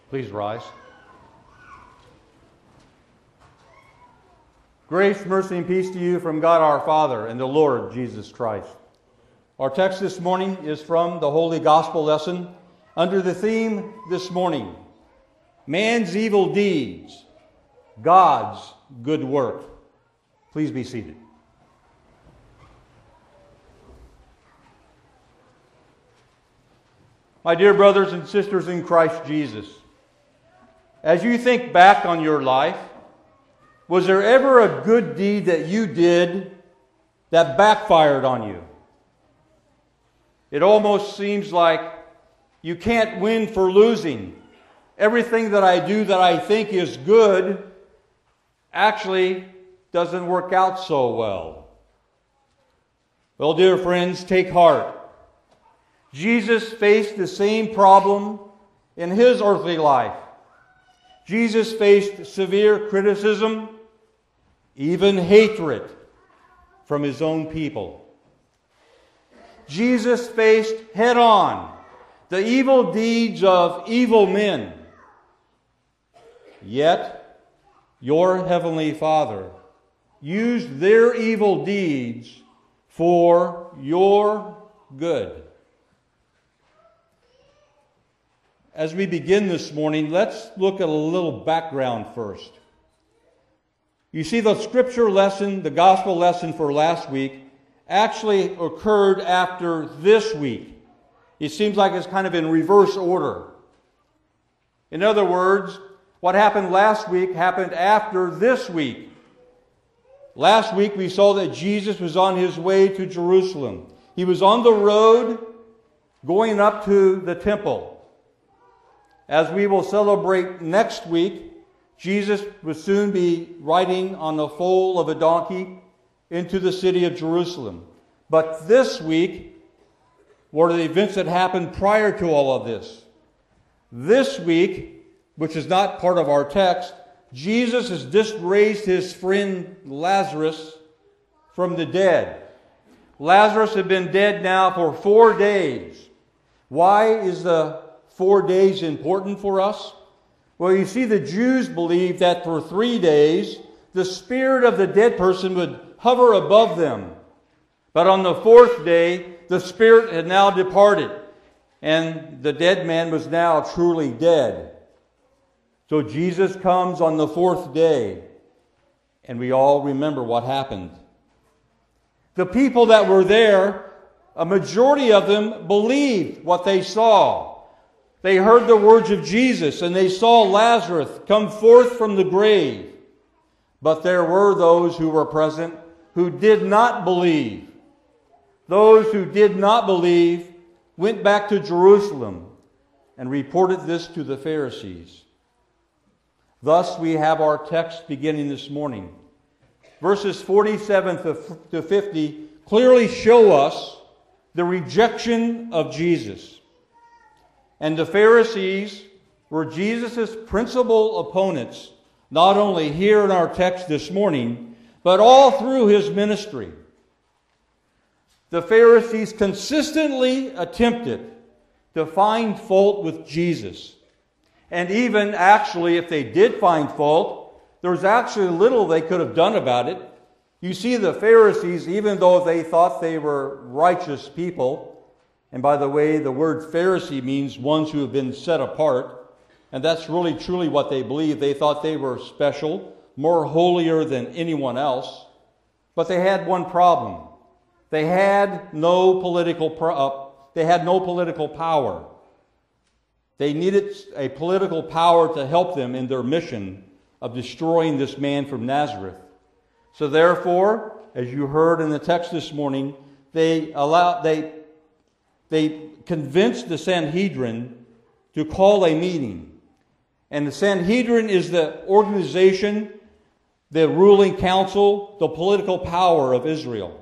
Please rise. Grace, mercy, and peace to you from God our Father and the Lord Jesus Christ. Our text this morning is from the Holy Gospel lesson under the theme this morning, Man's Evil Deeds, God's Good Work. Please be seated. My dear brothers and sisters in Christ Jesus, as you think back on your life, was there ever a good deed that you did that backfired on you? It almost seems like you can't win for losing. Everything that I do that I think is good actually doesn't work out so well. Well, dear friends, take heart. Jesus faced the same problem in his earthly life. Jesus faced severe criticism, even hatred from his own people. Jesus faced head-on the evil deeds of evil men. Yet, your Heavenly Father used their evil deeds for your good. As we begin this morning, let's look at a little background first. You see, the scripture lesson, the gospel lesson for last week, actually occurred after this week. It seems like it's kind of in reverse order. In other words, what happened last week happened after this week. Last week we saw that Jesus was on his way to Jerusalem. He was on the road going up to the temple. As we will celebrate next week, Jesus will soon be riding on the foal of a donkey into the city of Jerusalem. But this week were the events that happened prior to all of this. This week, which is not part of our text, Jesus has just raised his friend Lazarus from the dead. Lazarus had been dead now for 4 days. Why is the 4 days important for us? Well, you see, the Jews believed that for 3 days, the spirit of the dead person would hover above them. But on the 4th day, the spirit had now departed, and the dead man was now truly dead. So Jesus comes on the 4th day, and we all remember what happened. The people that were there, a majority of them believed what they saw. They heard the words of Jesus, and they saw Lazarus come forth from the grave. But there were those who were present who did not believe. Those who did not believe went back to Jerusalem and reported this to the Pharisees. Thus we have our text beginning this morning. Verses 47 to 50 clearly show us the rejection of Jesus. And the Pharisees were Jesus' principal opponents, not only here in our text this morning, but all through his ministry. The Pharisees consistently attempted to find fault with Jesus. And even actually, if they did find fault, there was actually little they could have done about it. You see, the Pharisees, even though they thought they were righteous people, and by the way, the word Pharisee means ones who have been set apart. And that's really truly what they believed. They thought they were special, more holier than anyone else. But they had one problem. They had no political power. They needed a political power to help them in their mission of destroying this man from Nazareth. So therefore, as you heard in the text this morning, they convinced the Sanhedrin to call a meeting. And the Sanhedrin is the organization, the ruling council, the political power of Israel.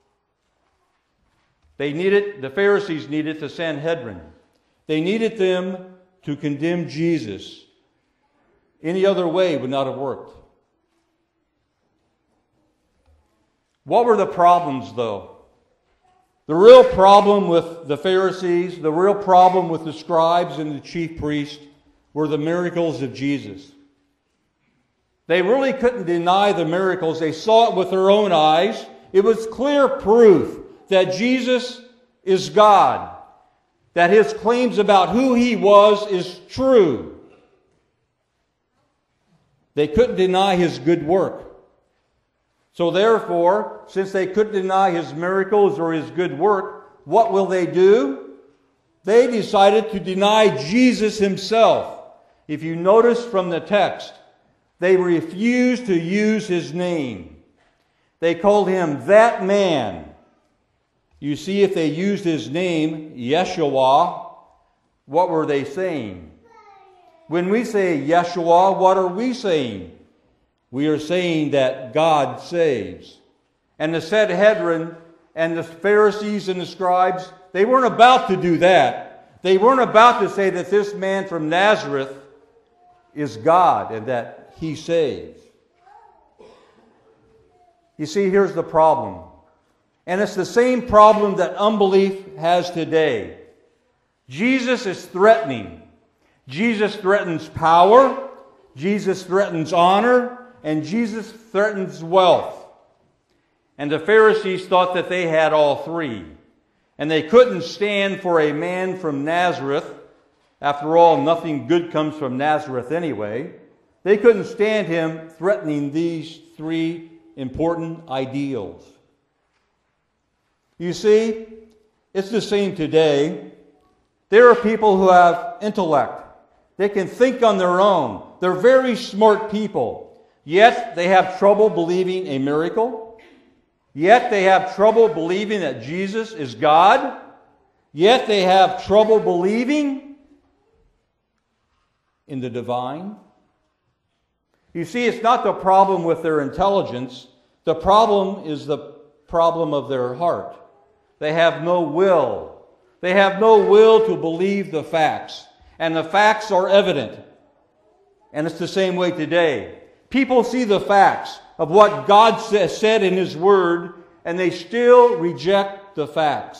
The Pharisees needed the Sanhedrin. They needed them to condemn Jesus. Any other way would not have worked. What were the problems, though? The real problem with the Pharisees, the real problem with the scribes and the chief priests were the miracles of Jesus. They really couldn't deny the miracles. They saw it with their own eyes. It was clear proof that Jesus is God, that his claims about who he was is true. They couldn't deny his good work. So therefore, since they couldn't deny his miracles or his good work, what will they do? They decided to deny Jesus himself. If you notice from the text, they refused to use his name. They called him that man. You see, if they used his name, Yeshua, what were they saying? When we say Yeshua, what are we saying? We are saying that God saves. And the Sanhedrin and the Pharisees and the scribes, they weren't about to do that. They weren't about to say that this man from Nazareth is God and that he saves. You see, here's the problem. And it's the same problem that unbelief has today. Jesus is threatening. Jesus threatens power. Jesus threatens honor. And Jesus threatens wealth. And the Pharisees thought that they had all three. And they couldn't stand for a man from Nazareth. After all, nothing good comes from Nazareth anyway. They couldn't stand him threatening these three important ideals. You see, it's the same today. There are people who have intellect. They can think on their own. They're very smart people. Yet they have trouble believing a miracle. Yet they have trouble believing that Jesus is God. Yet they have trouble believing in the divine. You see, it's not the problem with their intelligence. The problem is the problem of their heart. They have no will. They have no will to believe the facts. And the facts are evident. And it's the same way today. People see the facts of what God said in his word, and they still reject the facts.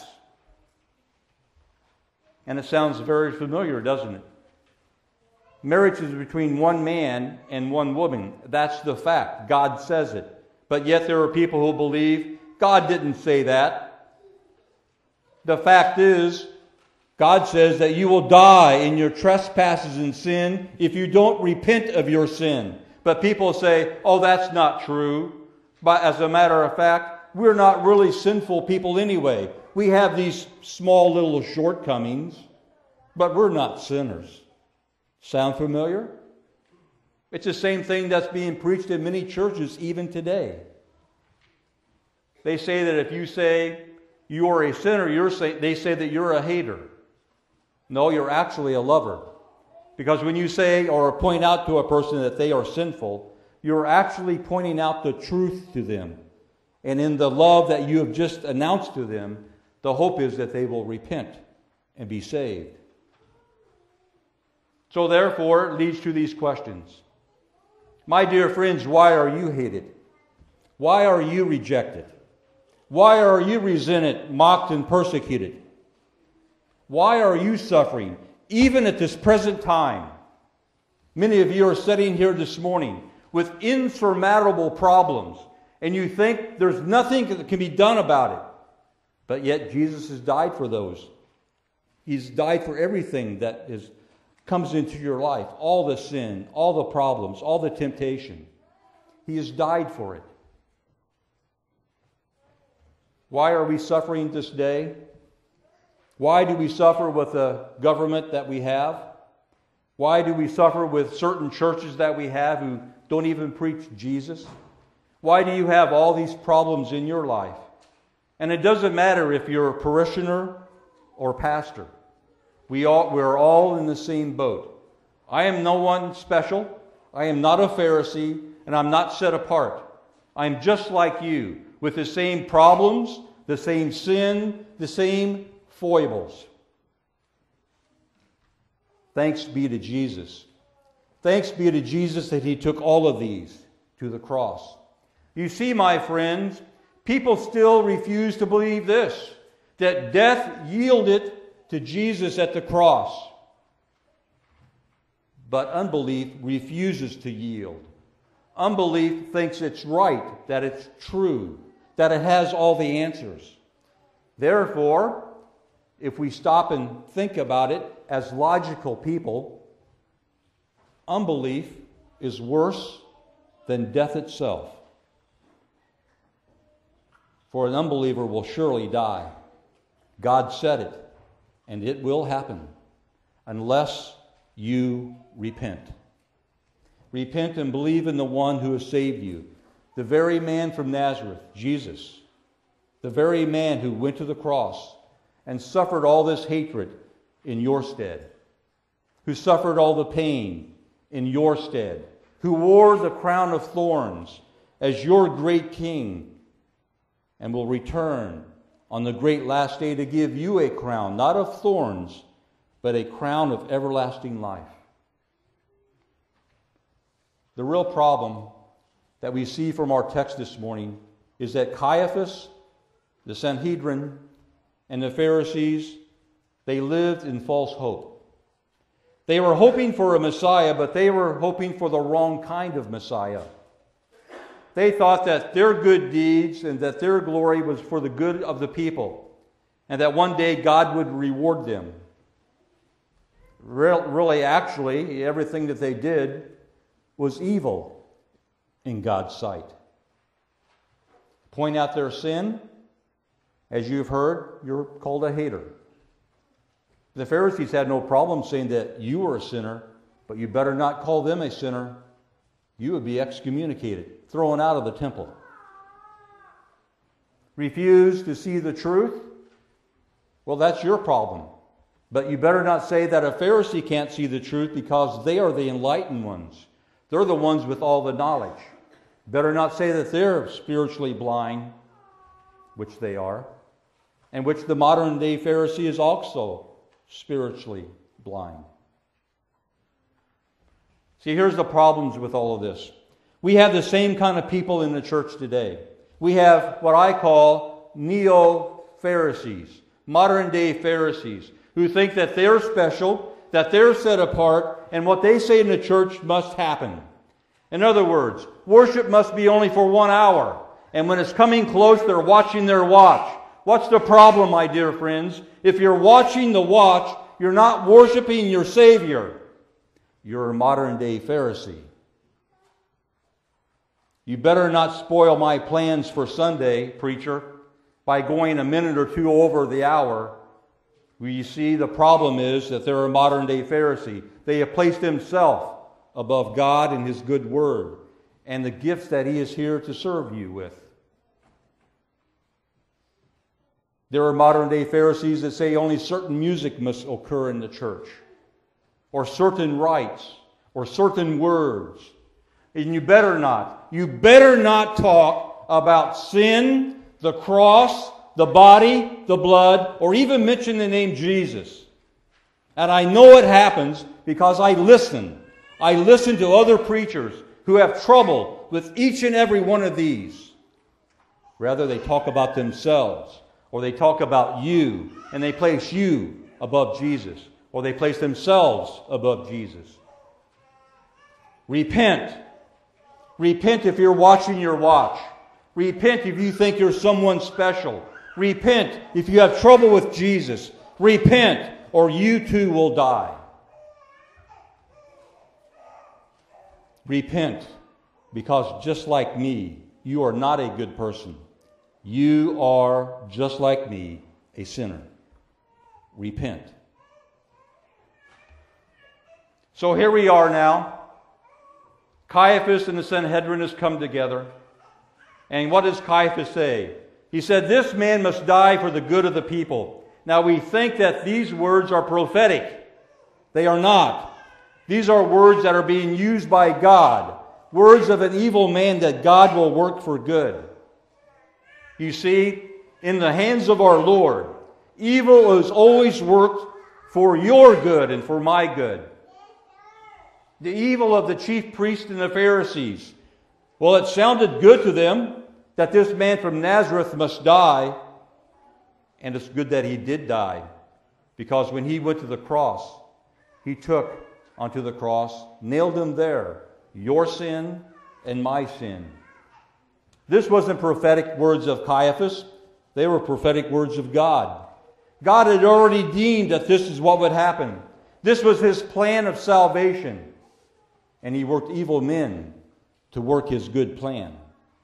And it sounds very familiar, doesn't it? Marriage is between one man and one woman. That's the fact. God says it. But yet there are people who believe God didn't say that. The fact is, God says that you will die in your trespasses and sin if you don't repent of your sin. But people say, oh, that's not true. But as a matter of fact, we're not really sinful people anyway. We have these small little shortcomings, but we're not sinners. Sound familiar? It's the same thing that's being preached in many churches even today. They say that if you say you are a sinner, they say that you're a hater. No, you're actually a lover. Because when you say or point out to a person that they are sinful, you're actually pointing out the truth to them. And in the love that you have just announced to them, the hope is that they will repent and be saved. So therefore, it leads to these questions. My dear friends, why are you hated? Why are you rejected? Why are you resented, mocked, and persecuted? Why are you suffering, even at this present time? Many of you are sitting here this morning with insurmountable problems, and you think there's nothing that can be done about it. But yet Jesus has died for those. He's died for everything that comes into your life, all the sin, all the problems, all the temptation. He has died for it. Why are we suffering this day? Why do we suffer with the government that we have? Why do we suffer with certain churches that we have who don't even preach Jesus? Why do you have all these problems in your life? And it doesn't matter if you're a parishioner or pastor. We're all in the same boat. I am no one special. I am not a Pharisee, and I'm not set apart. I'm just like you, with the same problems, the same sin, the same foibles. Thanks be to Jesus. Thanks be to Jesus that He took all of these to the cross. You see, my friends, people still refuse to believe this, that death yielded to Jesus at the cross. but unbelief refuses to yield. Unbelief thinks it's right, that it's true, that it has all the answers. Therefore, if we stop and think about it as logical people, unbelief is worse than death itself. For an unbeliever will surely die. God said it, and it will happen unless you repent. Repent and believe in the one who has saved you. The very man from Nazareth, Jesus. The very man who went to the cross and suffered all this hatred in your stead. Who suffered all the pain in your stead. Who wore the crown of thorns as your great king and will return on the great last day to give you a crown, not of thorns, but a crown of everlasting life. The real problem that we see from our text this morning is that Caiaphas, the Sanhedrin, and the Pharisees, they lived in false hope. They were hoping for a Messiah, but they were hoping for the wrong kind of Messiah. They thought that their good deeds and that their glory was for the good of the people, and that one day God would reward them. Really, actually, everything that they did was evil in God's sight. Point out their sin, as you've heard, you're called a hater. The Pharisees had no problem saying that you were a sinner, but you better not call them a sinner. You would be excommunicated, thrown out of the temple. Refuse to see the truth? Well, that's your problem. But you better not say that a Pharisee can't see the truth because they are the enlightened ones. They're the ones with all the knowledge. Better not say that they're spiritually blind, which they are, and which the modern day Pharisee is also spiritually blind. See, here's the problems with all of this. We have the same kind of people in the church today. We have what I call neo-Pharisees, modern day Pharisees, who think that they're special, that they're set apart, and what they say in the church must happen. In other words, worship must be only for 1 hour, and when it's coming close, they're watching their watch. What's the problem, my dear friends? If you're watching the watch, you're not worshiping your Savior. You're a modern-day Pharisee. You better not spoil my plans for Sunday, preacher, by going a minute or two over the hour. You see, the problem is that they're a modern-day Pharisee. They have placed themselves above God and His good word and the gifts that He is here to serve you with. There are modern-day Pharisees that say only certain music must occur in the church, or certain rites, or certain words. And you better not. You better not talk about sin, the cross, the body, the blood, or even mention the name Jesus. And I know it happens because I listen. I listen to other preachers who have trouble with each and every one of these. Rather, they talk about themselves, or they talk about you, and they place you above Jesus, or they place themselves above Jesus. Repent. Repent if you're watching your watch. Repent if you think you're someone special. Repent if you have trouble with Jesus. Repent, or you too will die. Repent, because just like me, you are not a good person. You are, just like me, a sinner. Repent. So here we are now. Caiaphas and the Sanhedrin has come together. And what does Caiaphas say? He said, "This man must die for the good of the people." Now we think that these words are prophetic. They are not. These are words that are being used by God. Words of an evil man that God will work for good. You see, in the hands of our Lord, evil is always worked for your good and for my good. The evil of the chief priests and the Pharisees. Well, it sounded good to them that this man from Nazareth must die. And it's good that he did die. Because when he went to the cross, he took onto the cross, nailed him there, your sin and my sin. This wasn't prophetic words of Caiaphas. They were prophetic words of God. God had already deemed that this is what would happen. This was his plan of salvation. And he worked evil men to work his good plan.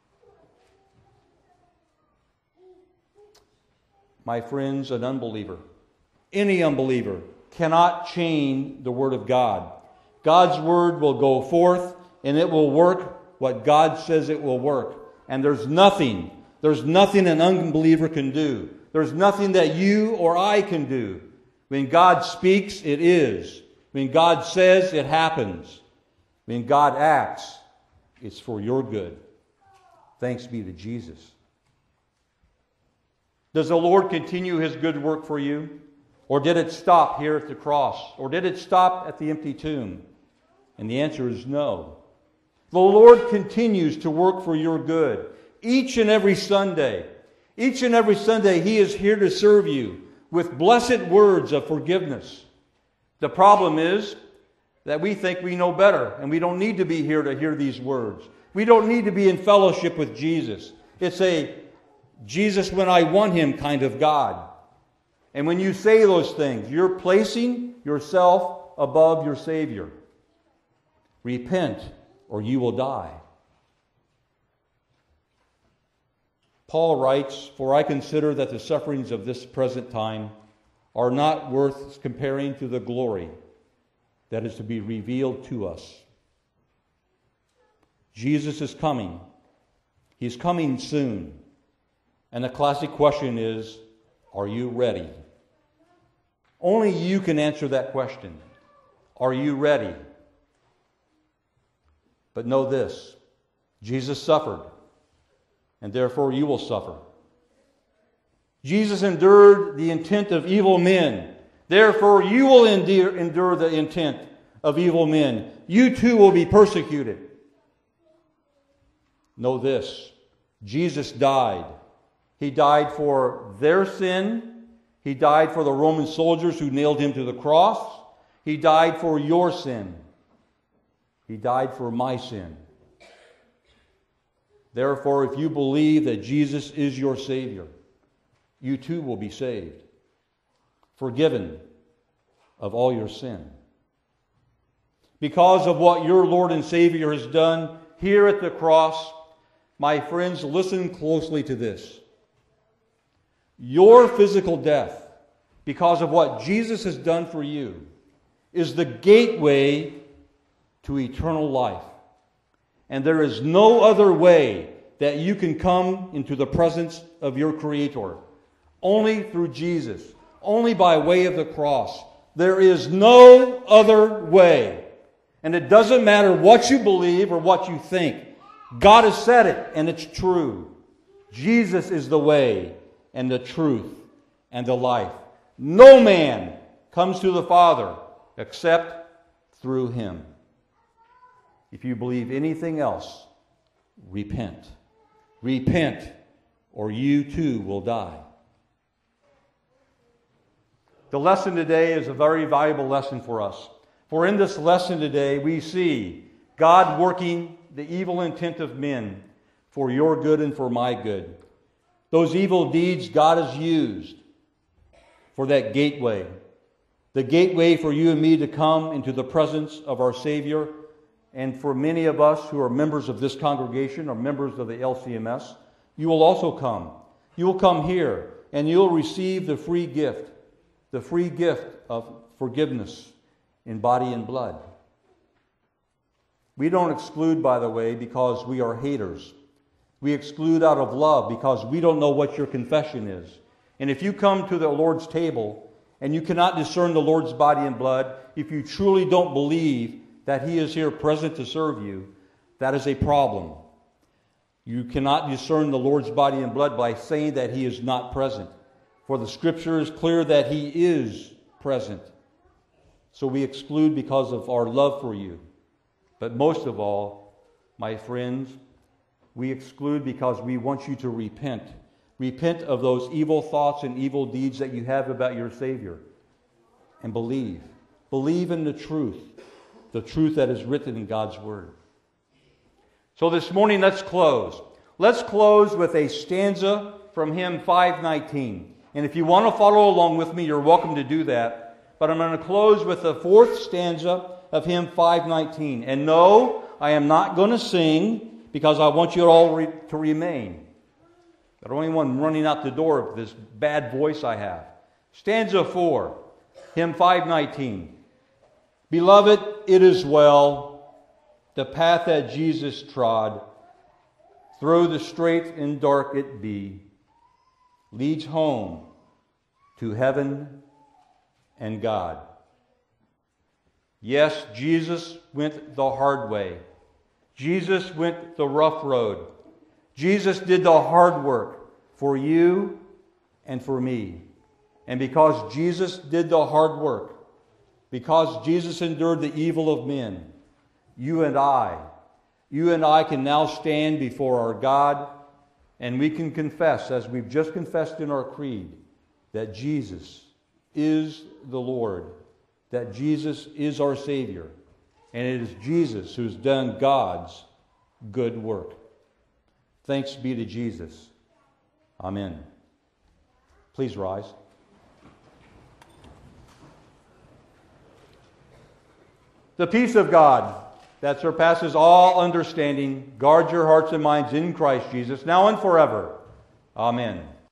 My friends, an unbeliever, any unbeliever, cannot change the Word of God. God's Word will go forth and it will work what God says it will work. And there's nothing an unbeliever can do. There's nothing that you or I can do. When God speaks, it is. When God says, it happens. When God acts, it's for your good. Thanks be to Jesus. Does the Lord continue his good work for you? Or did it stop here at the cross? Or did it stop at the empty tomb? And the answer is no. The Lord continues to work for your good. Each and every Sunday. Each and every Sunday he is here to serve you with blessed words of forgiveness. The problem is that we think we know better and we don't need to be here to hear these words. We don't need to be in fellowship with Jesus. It's a Jesus when I want him kind of God. And when you say those things, you're placing yourself above your Savior. Repent or you will die. Paul writes, "For I consider that the sufferings of this present time are not worth comparing to the glory that is to be revealed to us." Jesus is coming. He's coming soon. And the classic question is, are you ready? Only you can answer that question. Are you ready? But know this, Jesus suffered, and therefore you will suffer. Jesus endured the intent of evil men. Therefore you will endure the intent of evil men. You too will be persecuted. Know this, Jesus died. He died for their sin. He died for the Roman soldiers who nailed him to the cross. He died for your sin. He died for my sin. Therefore, if you believe that Jesus is your Savior, you too will be saved, forgiven of all your sin. Because of what your Lord and Savior has done here at the cross, my friends, listen closely to this. Your physical death, because of what Jesus has done for you, is the gateway to eternal life. And there is no other way that you can come into the presence of your Creator. Only through Jesus. Only by way of the cross. There is no other way. And it doesn't matter what you believe or what you think. God has said it, and it's true. Jesus is the way and the truth and the life. No man comes to the Father except through him. If you believe anything else, repent. Repent, or you too will die. The lesson today is a very valuable lesson for us. For in this lesson today, we see God working the evil intent of men for your good and for my good. Those evil deeds God has used for that gateway. The gateway for you and me to come into the presence of our Savior. And for many of us who are members of this congregation or members of the LCMS, you will also come. You will come here and you'll receive the free gift of forgiveness in body and blood. We don't exclude, by the way, because we are haters. We exclude out of love because we don't know what your confession is. And if you come to the Lord's table and you cannot discern the Lord's body and blood, if you truly don't believe that He is here present to serve you, that is a problem. You cannot discern the Lord's body and blood by saying that He is not present. For the Scripture is clear that He is present. So we exclude because of our love for you. But most of all, my friends, we exclude because we want you to repent. Repent of those evil thoughts and evil deeds that you have about your Savior. And believe. Believe in the truth. the truth that is written in God's Word. So this morning, let's close. Let's close with a stanza from hymn 519. And if you want to follow along with me, you're welcome to do that. But I'm going to close with the fourth stanza of hymn 519. And no, I am not going to sing because I want you all to remain. I don't want anyone running out the door with this bad voice I have. Stanza 4, hymn 519. Beloved, it is well, the path that Jesus trod, through the strait and dark it be, leads home to heaven and God. Yes, Jesus went the hard way. Jesus went the rough road. Jesus did the hard work for you and for me. And because Jesus did the hard work, because Jesus endured the evil of men, you and I can now stand before our God, and we can confess, as we've just confessed in our creed, that Jesus is the Lord, that Jesus is our Savior, and it is Jesus who's done God's good work. Thanks be to Jesus. Amen. Please rise. The peace of God that surpasses all understanding, guard your hearts and minds in Christ Jesus, now and forever. Amen.